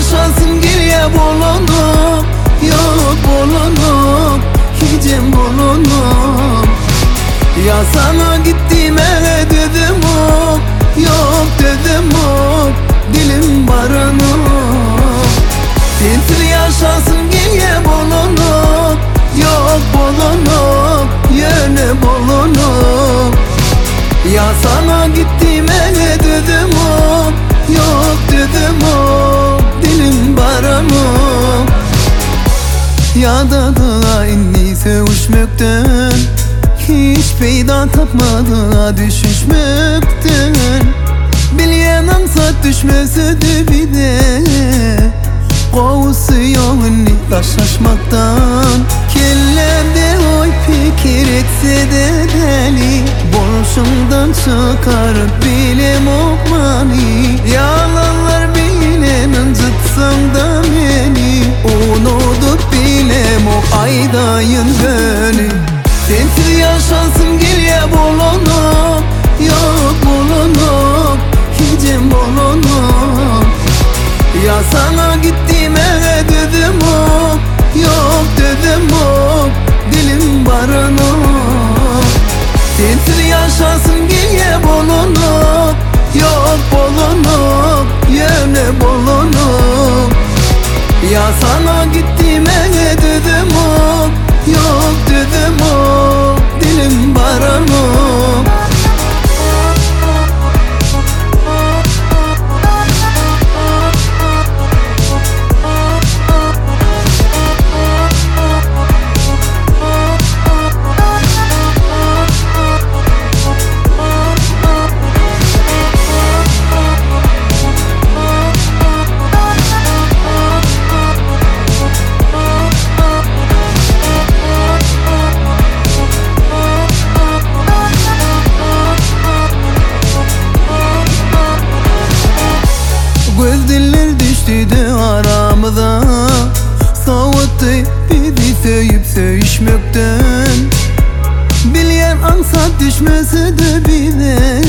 yaşasın geriye bolonum. Yok bolonum, hicim bolonum. Ya sana gittiğime dedim hop, yok dedim hop, dilim baranım. Sensiz yaşasın geriye bolonum. Yok bolonum, yine bolonum. Ya sana gittiğime dedim hop, yok dedim hop, dilim baranım. Ya da inni sevişmekten hiç peyda tapmadı düşüşmekten. Bilyen ansat düşmese de bir de kovusuyor inni taşlaşmaktan. Kellerde oy fikir etse de deli, boşumdan çıkarıp bilem okmani. Yalanlar bilem incıtsam da beni, unutup bilem ok aydayın beni. Sensiz yaşansın geriye bolonum. Yok bolonum, hicim bolonum. Ya sana gittiğime dedim hop, yok dedim hop, dilim baranım. Sensiz yaşasın geriye bolonum. Yok bolonum, yine bolonum. Ya sana gittiğime dedim hop, yok dedim hop, dilim baranım. Göz diller düştü de aramıza, soğuttu bizi söyüp söyüşmekten. Bilyen ansat düşmese de bize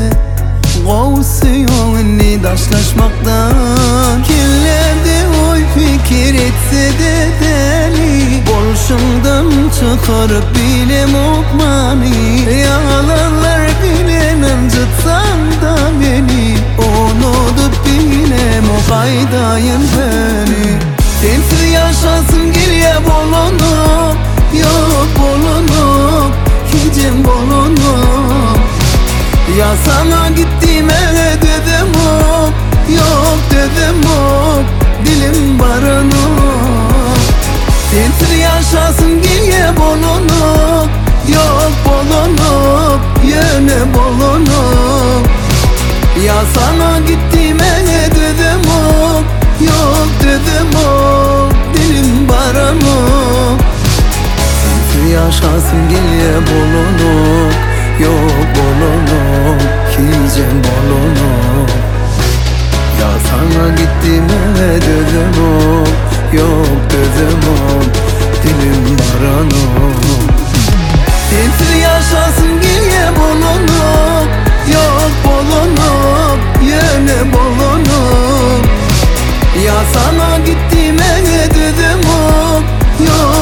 kovusuyor inni taşlaşmaktan. Kimlerde oy fikir etse de deli, boşumdan çıkarıp bilem okmani. Yalanlar bilem incıtsan da beni, unutup bilem ok aydayın beni. Sensiz yaşasın geriye bolonum. Yok bolonum, hicim bolonum. Ya sana gittiğime dedim hop, yok dedim hop, dilim baranım. Sensiz yaşasın geriye bolonum. Yok bolonum, yine bolonum. Ya sana gittiğime dedim hop, yok dedim hop, dilim baranım. Sensiz yaşasın geriye bolonum. Yok bolonum, hicim bolonum. Ya sana gittiğime dedim hop, yok dedim hop, dilim baranım. Sensiz yaşasın geriye bolonum. Yok bolonum, yine bolonum. Ya sana gittiğime dedim hop, yok